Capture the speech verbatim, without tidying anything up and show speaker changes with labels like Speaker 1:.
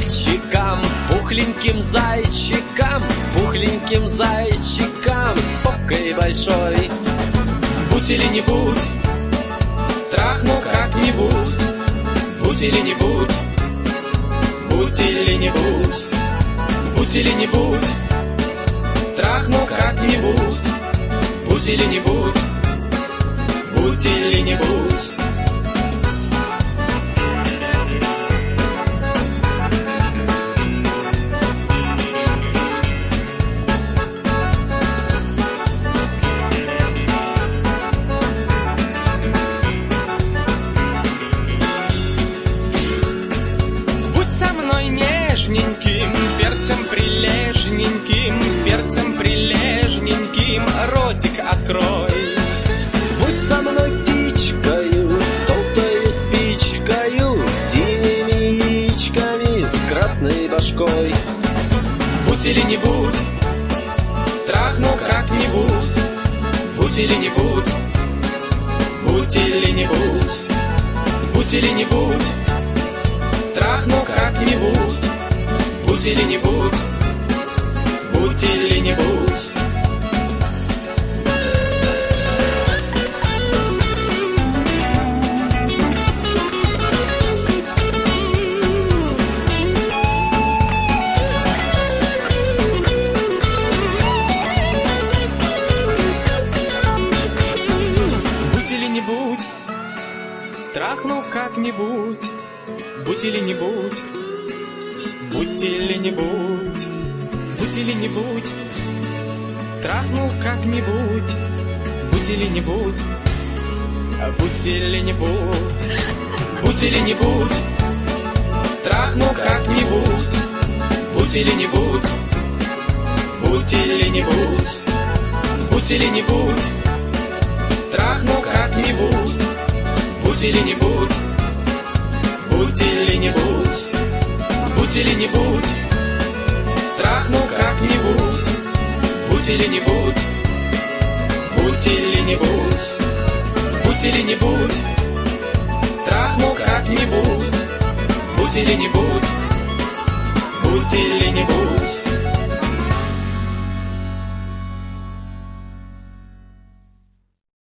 Speaker 1: зайчикам, пухленьким зайчикам, пухленьким зайчикам с попкой большой. Будь или не будь, трахну как-нибудь. Будь или не будь, будь или не будь, будь или не будь, трахну как-нибудь. Будь или не будь, будь или не будь.
Speaker 2: Нежненьким, перцем прилежненьким, перцем прилежненьким, ротик открой.
Speaker 1: Будь со мной птичкою, толстою спичкою, с синими яичками, с красной башкой.
Speaker 2: Будь или не будь, трахну как-нибудь. Будь или не будь, будь или не будь, будь или не будь, трахну как-нибудь. Будь или не будь, будь или не будь. Будь или не будь, трахну как-нибудь. Будь или не будь, будь или не будь, будь или не будь, трахну как-нибудь. Будь или не будь, будь или не будь, будь или не будь, трахну как-нибудь. Будь или не будь, будь или не будь, будь или не будь, трахну как-нибудь. Будь или не будь, будь или не будь, будь или не будь, трахну как-нибудь. Будь или не будь, будь или не будь, будь или не будь, трахну как-нибудь. Будь или не будь, будь или